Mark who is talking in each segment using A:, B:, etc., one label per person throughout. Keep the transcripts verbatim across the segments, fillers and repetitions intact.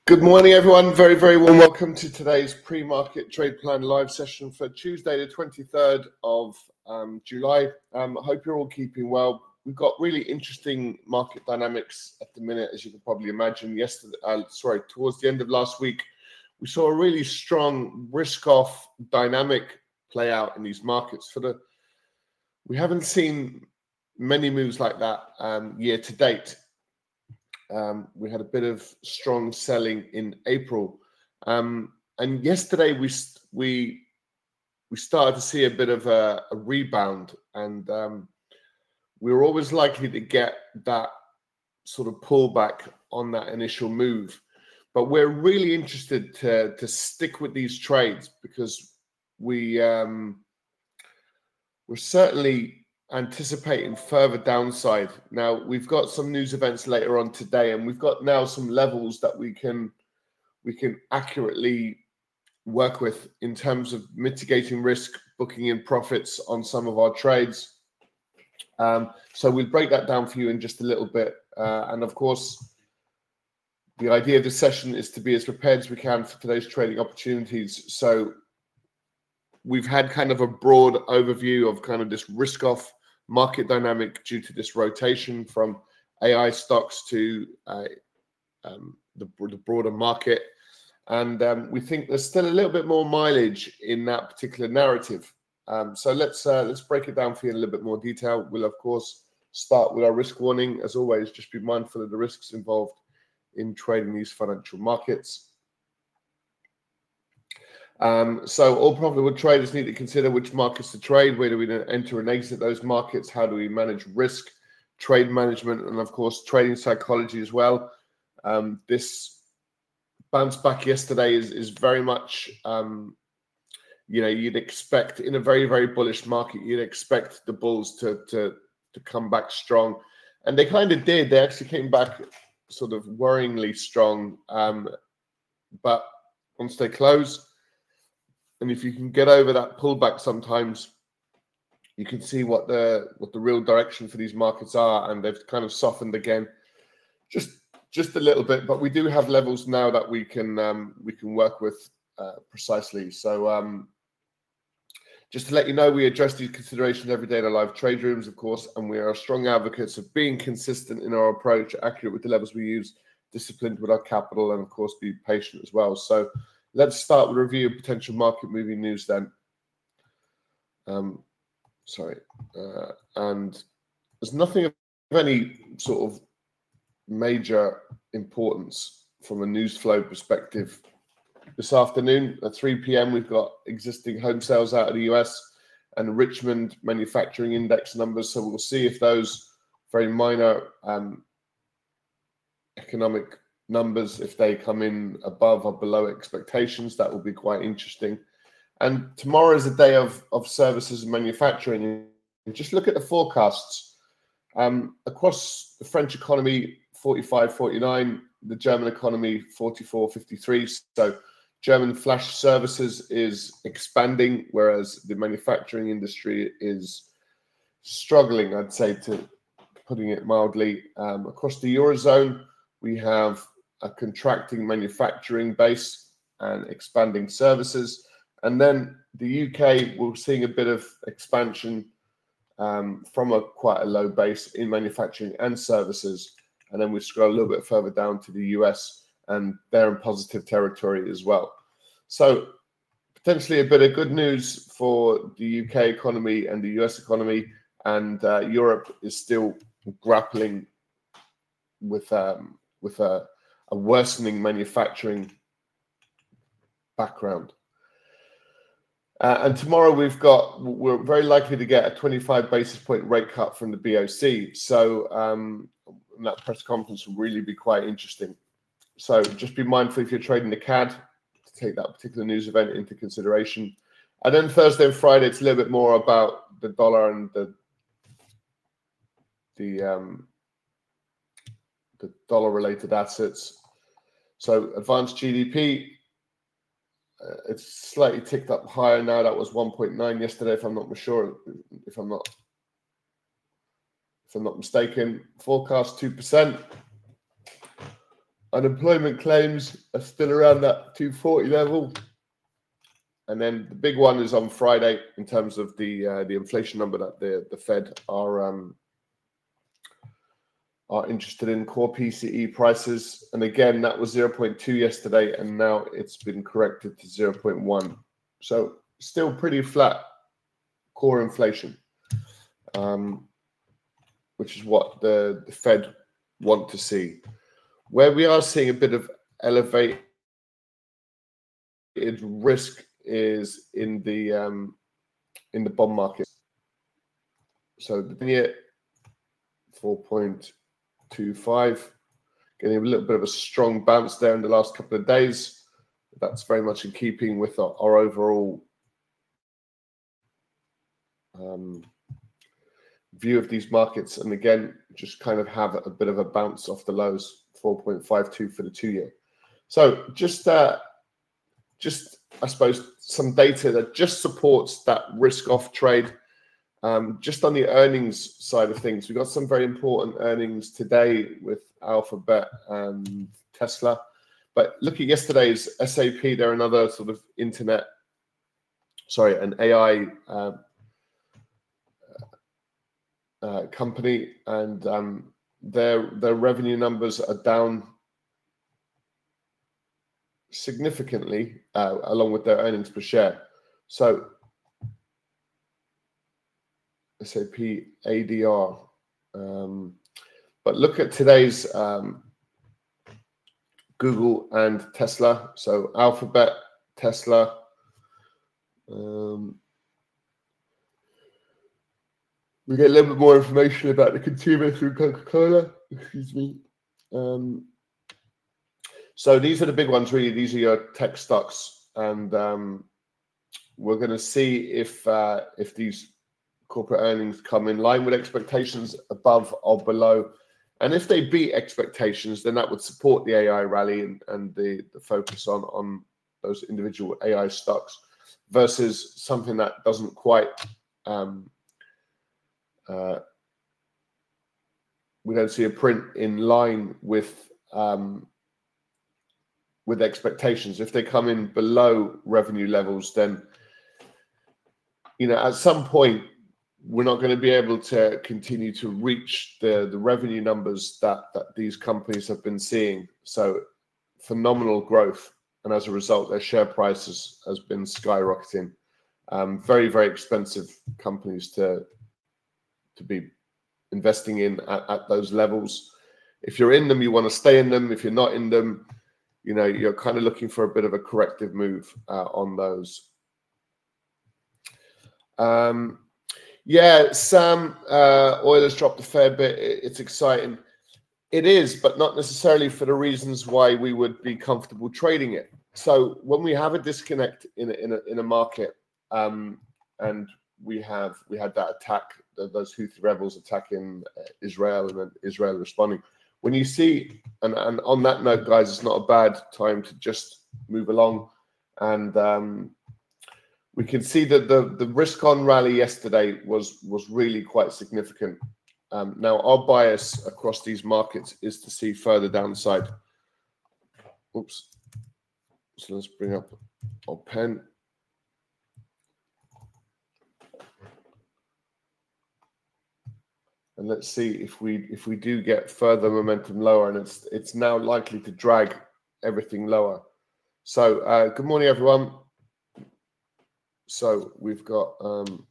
A: Good morning, everyone. Very, very warm welcome to today's pre-market trade plan live session for Tuesday, the twenty-third of um, July. Um, I hope you're all keeping well. We've got really interesting market dynamics at the minute, as you can probably imagine. Yesterday, uh, sorry, towards the end of last week, we saw a really strong risk-off dynamic play out in these markets. For the, we haven't seen many moves like that um, year to date. Um, we had a bit of strong selling in April, um, and yesterday we we we started to see a bit of a, a rebound, and um, we were always likely to get that sort of pullback on that initial move. But we're really interested to to stick with these trades because we um, we're certainly anticipating further downside. Now, we've got some news events later on today, and we've got now some levels that we can we can accurately work with in terms of mitigating risk, booking in profits on some of our trades. Um, so we'll break that down for you in just a little bit. Uh, and of course, the idea of this session is to be as prepared as we can for today's trading opportunities. So we've had kind of a broad overview of kind of this risk-off market dynamic due to this rotation from A I stocks to uh, um, the, the broader market. And um, we think there's still a little bit more mileage in that particular narrative. Um, so let's uh, let's break it down for you in a little bit more detail. We'll, of course, start with our risk warning. As always, just be mindful of the risks involved in trading these financial markets. Um, so all profitable traders need to consider which markets to trade, where do we enter and exit those markets, how do we manage risk, trade management, and of course, trading psychology as well. Um, this bounce back yesterday is, is very much, um, you know, you'd expect in a very, very bullish market, you'd expect the bulls to, to, to come back strong. And they kind of did. They actually came back sort of worryingly strong. Um, but once they close, and if you can get over that pullback, sometimes you can see what the what the real direction for these markets are, and they've kind of softened again, just just a little bit. But we do have levels now that we can um, we can work with uh, precisely. So um, just to let you know, we address these considerations every day in our live trade rooms, of course, and we are strong advocates of being consistent in our approach, accurate with the levels we use, disciplined with our capital, and of course, be patient as well. So let's start with a review of potential market moving news then. Um, sorry. Uh, and there's nothing of any sort of major importance from a news flow perspective. This afternoon at three p.m., we've got existing home sales out of the U S and Richmond manufacturing index numbers. So we'll see if those very minor um, economic numbers, if they come in above or below expectations, that will be quite interesting. And tomorrow is a day of, of services and manufacturing. And just look at the forecasts. Um, across the French economy, forty-five, forty-nine, the German economy, forty-four, fifty-three. So German flash services is expanding, whereas the manufacturing industry is struggling, I'd say, to putting it mildly. Um, across the Eurozone, we have a contracting manufacturing base and expanding services. And then the U K, we're seeing a bit of expansion um, from a quite a low base in manufacturing and services. And then we scroll a little bit further down to the U S, and they're in positive territory as well. So potentially a bit of good news for the U K economy and the U S economy, and uh, Europe is still grappling with um, with a a worsening manufacturing background. Uh, and tomorrow we've got, we're very likely to get a twenty-five basis point rate cut from the B O C. So um, that press conference will really be quite interesting. So just be mindful if you're trading the C A D to take that particular news event into consideration. And then Thursday and Friday, it's a little bit more about the dollar and the the um, the dollar-related assets. So advanced G D P, uh, it's slightly ticked up higher now. That was one point nine yesterday, if I'm not sure, if I'm not if I'm not mistaken. Forecast two percent. Unemployment claims are still around that two forty level. And then the big one is on Friday in terms of the uh, the inflation number that the, the Fed are um, are interested in, core P C E prices. And again, that was zero point two yesterday, and now it's been corrected to zero point one. So still pretty flat core inflation, um, which is what the, the Fed want to see. Where we are seeing a bit of elevated risk is in the um, in the bond market. So the ten-year four point two five, getting a little bit of a strong bounce there in the last couple of days. That's very much in keeping with our, our overall um, view of these markets. And again, just kind of have a bit of a bounce off the lows, four point five two for the two-year. So just uh, just I suppose some data that just supports that risk-off trade. Um, just on the earnings side of things, we got some very important earnings today with Alphabet and Tesla. But look at yesterday's S A P. They're another sort of internet, sorry, an A I uh, uh, company, and um, their their revenue numbers are down significantly, uh, along with their earnings per share. So S A P A D R. Um, but look at today's um, Google and Tesla. So Alphabet, Tesla. Um, we get a little bit more information about the consumer through Coca-Cola. Excuse me. Um, so these are the big ones, really. These are your tech stocks, and um, we're going to see if uh, if these corporate earnings come in line with expectations, above or below. And if they beat expectations, then that would support the A I rally and, and the, the focus on, on those individual A I stocks, versus something that doesn't quite, um, uh, we don't see a print in line with um, with expectations. If they come in below revenue levels, then, you know, at some point, we're not going to be able to continue to reach the, the revenue numbers that, that these companies have been seeing. So phenomenal growth. And as a result, their share prices has been skyrocketing. Um, very, very expensive companies to, to be investing in at, at those levels. If you're in them, you want to stay in them. If you're not in them, you know, you're kind of looking for a bit of a corrective move uh, on those. Um, Yeah, Sam, uh, oil has dropped a fair bit. It's exciting. It is, but not necessarily for the reasons why we would be comfortable trading it. So when we have a disconnect in a, in a, in a market, um, and we have we had that attack, those Houthi rebels attacking Israel, and then Israel responding. When you see, and, and on that note, guys, it's not a bad time to just move along, and um, we can see that the, the risk-on rally yesterday was, was really quite significant. Um, now, our bias across these markets is to see further downside. Oops. So let's bring up our pen. And let's see if we if we do get further momentum lower, and it's it's now likely to drag everything lower. So uh, good morning, everyone. So we've got, um,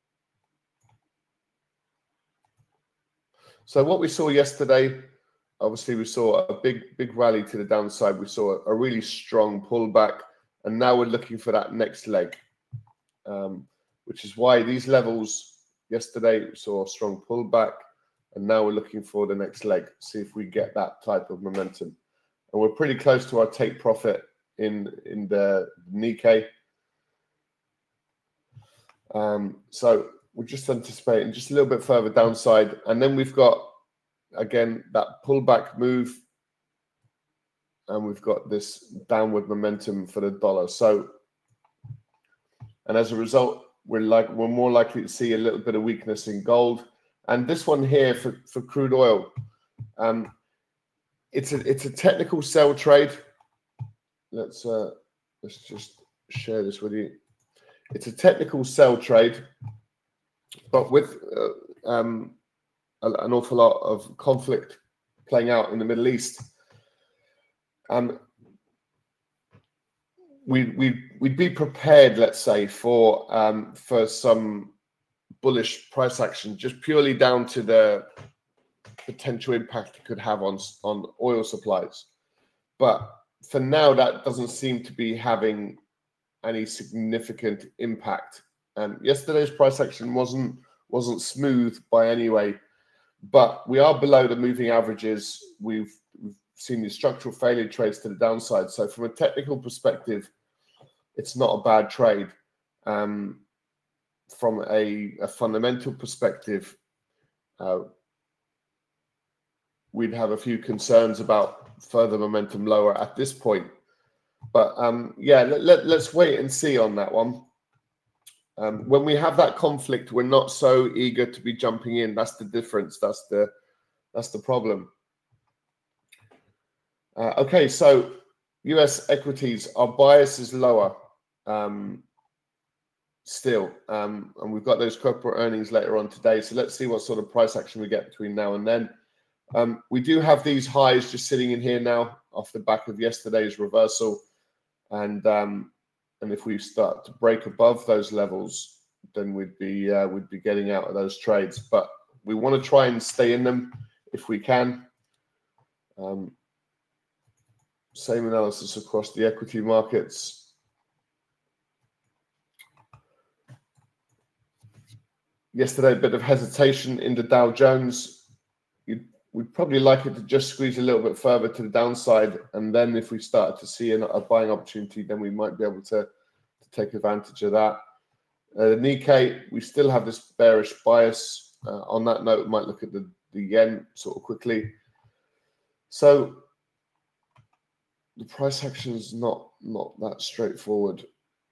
A: so what we saw yesterday, obviously we saw a big, big rally to the downside. We saw a, a really strong pullback, and now we're looking for that next leg, um, which is why these levels yesterday we saw a strong pullback, and now we're looking for the next leg, see if we get that type of momentum. And we're pretty close to our take profit in, in the Nikkei. Um, so we're just anticipating just a little bit further downside. And then we've got, again, that pullback move. And we've got this downward momentum for the dollar. So, and as a result, we're like we're more likely to see a little bit of weakness in gold. And this one here for, for crude oil. Um, it's a it's a technical sell trade. Let's uh, let's just share this with you. It's a technical sell trade, but with uh, um, an awful lot of conflict playing out in the Middle East. Um, we we we'd be prepared, let's say, for um, for some bullish price action, just purely down to the potential impact it could have on on oil supplies. But for now, that doesn't seem to be having any significant impact. Um, yesterday's price action wasn't wasn't smooth by any way, but we are below the moving averages. We've, we've seen the structural failure trades to the downside. So from a technical perspective, it's not a bad trade. Um, from a, a fundamental perspective, uh, we'd have a few concerns about further momentum lower at this point. But um, yeah, let, let, let's wait and see on that one. Um, when we have that conflict, we're not so eager to be jumping in. That's the difference. That's the that's the problem. Uh, okay, so U S equities, our bias is lower um, still, um, and we've got those corporate earnings later on today. So let's see what sort of price action we get between now and then. Um, we do have these highs just sitting in here now off the back of yesterday's reversal, and um, and if we start to break above those levels, then we'd be uh, we'd be getting out of those trades. But we want to try and stay in them if we can. Um, same analysis across the equity markets. Yesterday, a bit of hesitation in the Dow Jones. You'd, we'd probably like it to just squeeze a little bit further to the downside, and then if we started to see a, a buying opportunity, then we might be able to, to take advantage of that. Uh, the Nikkei, we still have this bearish bias. Uh, on that note, we might look at the, the yen sort of quickly. So the price action is not, not that straightforward.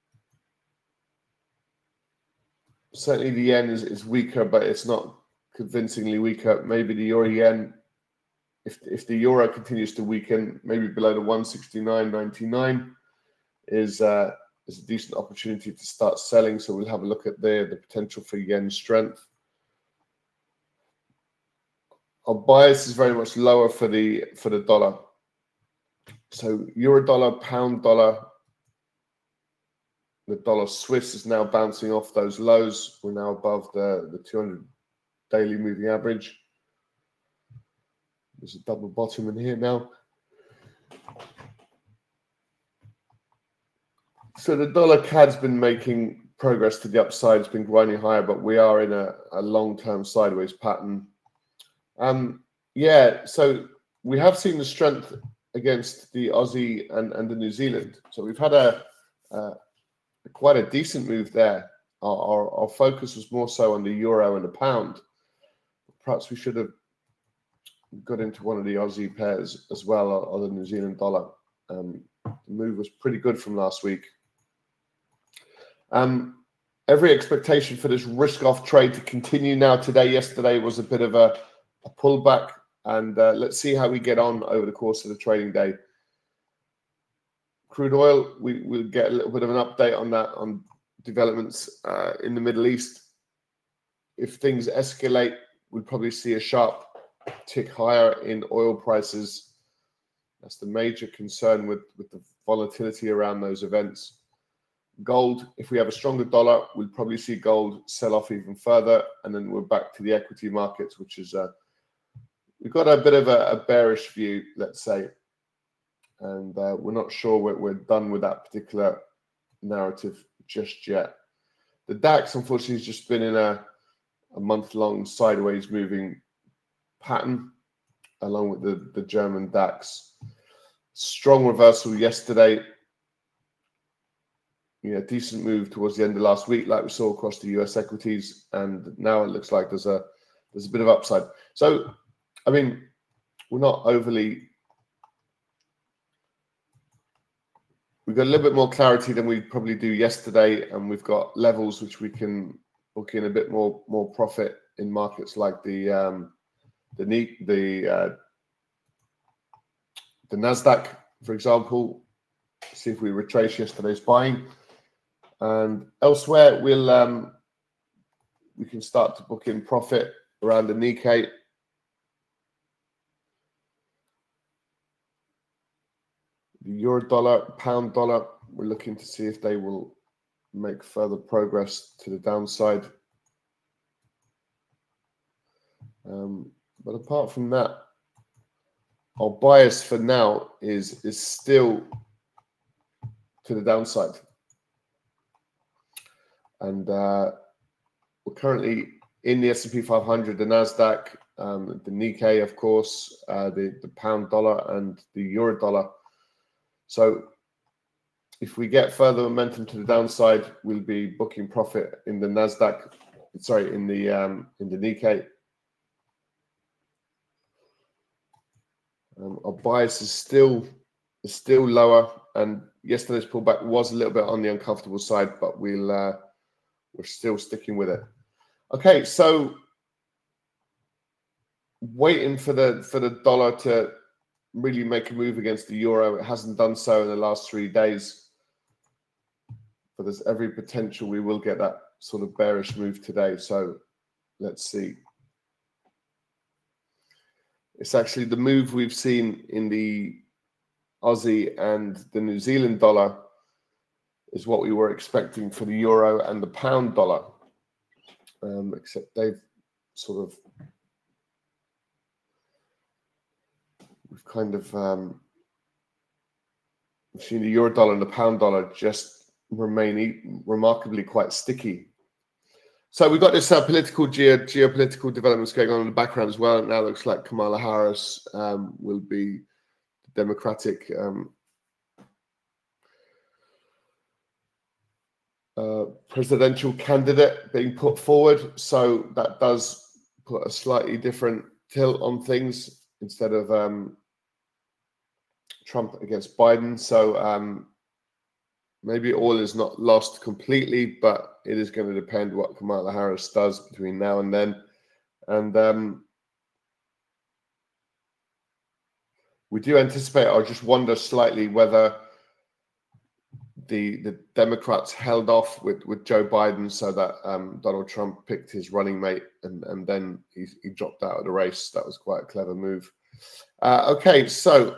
A: Certainly the yen is, is weaker, but it's not convincingly weaker. Maybe the euro yen, if if the euro continues to weaken, maybe below the one sixty-nine ninety-nine is uh, is a decent opportunity to start selling. So we'll have a look at the the potential for yen strength. Our bias is very much lower for the for the dollar. So euro dollar, pound dollar. The dollar Swiss is now bouncing off those lows. We're now above the, the two hundred daily moving average. There's a double bottom in here now. So the dollar C A D's been making progress to the upside. It's been grinding higher, but we are in a, a long-term sideways pattern. Um, yeah, so we have seen the strength against the Aussie and, and the New Zealand. So we've had a... a quite a decent move there. Our, our, our focus was more so on the euro and the pound. Perhaps we should have got into one of the Aussie pairs as well, or, or the New Zealand dollar. Um, the move was pretty good from last week. Um, every expectation for this risk-off trade to continue now today. Yesterday was a bit of a, a pullback, and uh, let's see how we get on over the course of the trading day. Crude oil, we will get a little bit of an update on that, on developments uh, in the Middle East. If things escalate, we'll probably see a sharp tick higher in oil prices. That's the major concern with, with the volatility around those events. Gold, if we have a stronger dollar, we'll probably see gold sell off even further. And then we're back to the equity markets, which is, uh, we've got a bit of a, a bearish view, let's say. And uh, we're not sure we're, we're done with that particular narrative just yet. The DAX, unfortunately, has just been in a, a month-long sideways moving pattern, along with the, the German DAX. Strong reversal yesterday. You know, decent move towards the end of last week, like we saw across the U S equities, and now it looks like there's a there's a bit of upside. So, I mean, we're not overly. We've got a little bit more clarity than we probably do yesterday, and we've got levels which we can book in a bit more more profit in markets like the um, the the uh, the Nasdaq, for example, see if we retrace yesterday's buying, and elsewhere we'll um, we can start to book in profit around the Nikkei. The euro dollar, pound dollar, we're looking to see if they will make further progress to the downside. Um, but apart from that, our bias for now is is still to the downside, and uh, we're currently in the S and P five hundred, the Nasdaq, um, the Nikkei, of course, uh, the the pound dollar and the euro dollar. So if we get further momentum to the downside, we'll be booking profit in the Nasdaq, sorry, in the um, in the Nikkei. Um, our bias is still is still lower, and yesterday's pullback was a little bit on the uncomfortable side, but we'll uh, we're still sticking with it. Okay, so waiting for the for the dollar to really make a move against the euro. It hasn't done so in the last three days, but there's every potential we will get that sort of bearish move today. So let's see. It's actually the move we've seen in the Aussie and the New Zealand dollar is what we were expecting for the euro and the pound dollar, um, except they've sort of, we've kind of um, we've seen the euro dollar and the pound dollar just remain e remarkably quite sticky. So we've got this uh, political, geo geopolitical developments going on in the background as well. It now looks like Kamala Harris um, will be the Democratic um, uh, presidential candidate being put forward. So that does put a slightly different tilt on things instead of um, Trump against Biden. So um, maybe all is not lost completely, but it is going to depend what Kamala Harris does between now and then. And um, we do anticipate, or just wonder slightly, whether the the Democrats held off with, with Joe Biden so that um, Donald Trump picked his running mate, and, and then he, he dropped out of the race. That was quite a clever move. Uh, okay, so...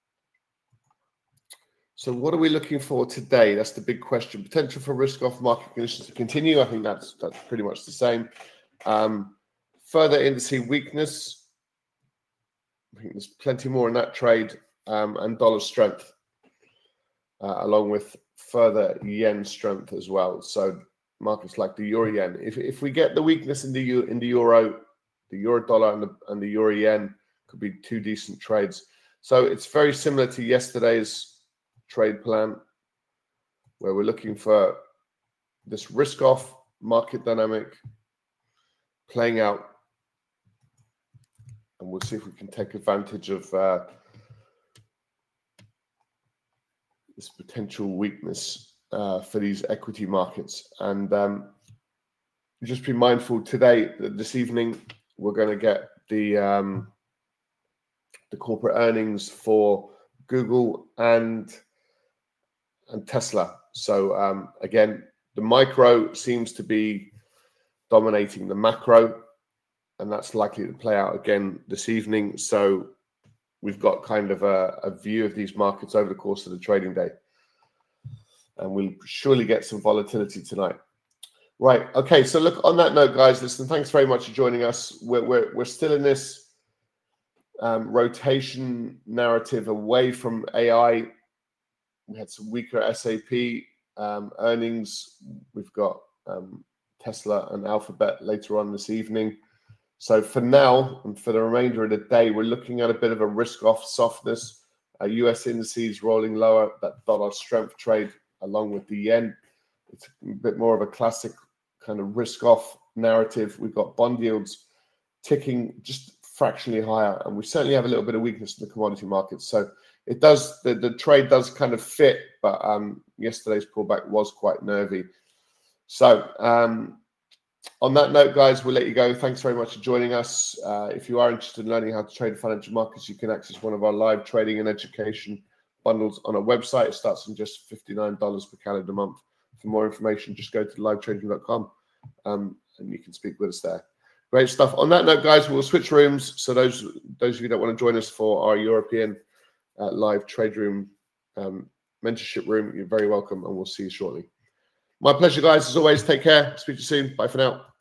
A: So what are we looking for today? That's the big question. Potential for risk-off market conditions to continue. I think that's that's pretty much the same. Um, further indice weakness. I think there's plenty more in that trade, um, and dollar strength, uh, along with further yen strength as well. So markets like the euro yen. If if we get the weakness in the in the euro, the euro dollar and the and the euro yen could be two decent trades. So it's very similar to yesterday's trade plan, where we're looking for this risk-off market dynamic playing out, and we'll see if we can take advantage of uh, this potential weakness uh, for these equity markets. And um, just be mindful today that this evening we're going to get the um, the corporate earnings for Google and and Tesla. So um, again, the micro seems to be dominating the macro, and that's likely to play out again this evening. So we've got kind of a, a view of these markets over the course of the trading day, and we'll surely get some volatility tonight. Right. Okay. So look, on that note, guys, listen, thanks very much for joining us. We're, we're, we're still in this um, rotation narrative away from A I. We had some weaker S A P um, earnings. We've got um, Tesla and Alphabet later on this evening. So for now, and for the remainder of the day, we're looking at a bit of a risk-off softness. Uh, U S indices rolling lower, that dollar strength trade along with the yen. It's a bit more of a classic kind of risk-off narrative. We've got bond yields ticking just fractionally higher, and we certainly have a little bit of weakness in the commodity markets. So it does, the, the trade does kind of fit, but um, yesterday's pullback was quite nervy. So um, on that note, guys, we'll let you go. Thanks very much for joining us. Uh, if you are interested in learning how to trade financial markets, you can access one of our live trading and education bundles on our website. It starts from just fifty-nine dollars per calendar month. For more information, just go to live trading dot com um, and you can speak with us there. Great stuff. On that note, guys, we'll switch rooms. So those those of you that want to join us for our European uh, live trade room um, mentorship room, you're very welcome, and we'll see you shortly. My pleasure, guys. As always, take care. Speak to you soon. Bye for now.